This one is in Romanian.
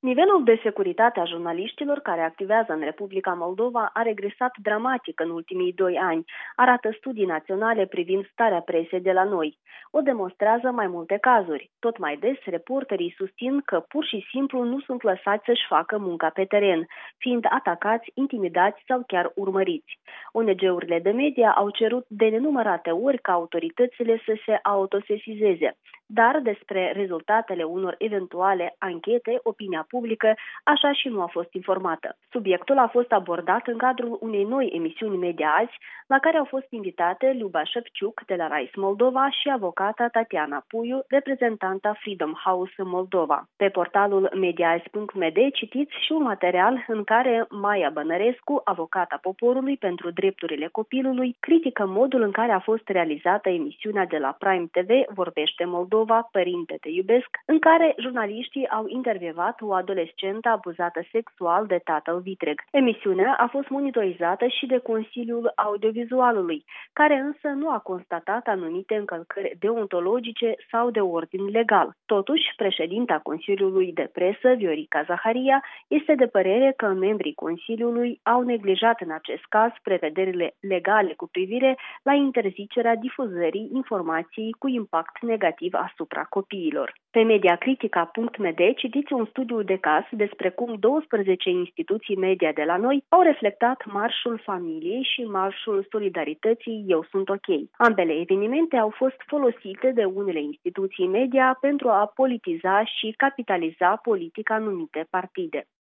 Nivelul de securitate a jurnaliștilor care activează în Republica Moldova a regresat dramatic în ultimii 2 ani, arată studii naționale privind starea presei de la noi. O demonstrează mai multe cazuri. Tot mai des, reporterii susțin că pur și simplu nu sunt lăsați să-și facă munca pe teren, fiind atacați, intimidați sau chiar urmăriți. ONG-urile de media au cerut de nenumărate ori ca autoritățile să se autosesizeze, dar despre rezultatele unor eventuale anchete, opinia publică așa și nu a fost informată. Subiectul a fost abordat în cadrul unei noi emisiuni media azi, la care au fost invitate Luba Șefciuc de la Rise Moldova și avocata Tatiana Puiu, reprezentanta Freedom House în Moldova. Pe portalul mediaazi.md citiți și un material în care Maia Bănărescu, avocata poporului pentru drepturile copilului, critică modul în care a fost realizată emisiunea de la Prime TV Vorbește Moldova, Părinte te iubesc, în care jurnaliștii au intervievat o adolescentă abuzată sexual de tatăl vitreg. Emisiunea a fost monitorizată și de Consiliul Audiovizualului, care însă nu a constatat anumite încălcări deontologice sau de ordin legal. Totuși, președinta Consiliului de Presă, Viorica Zaharia, este de părere că membrii Consiliului au neglijat în acest caz prevederile legale cu privire la interzicerea difuzării informației cu impact negativ asupra copiilor. Pe mediacritica.md citiți un studiu de caz despre cum 12 instituții media de la noi au reflectat Marșul Familiei și Marșul Solidarității Eu Sunt OK. Ambele evenimente au fost folosite de unele instituții media pentru a politiza și capitaliza politic anumite partide.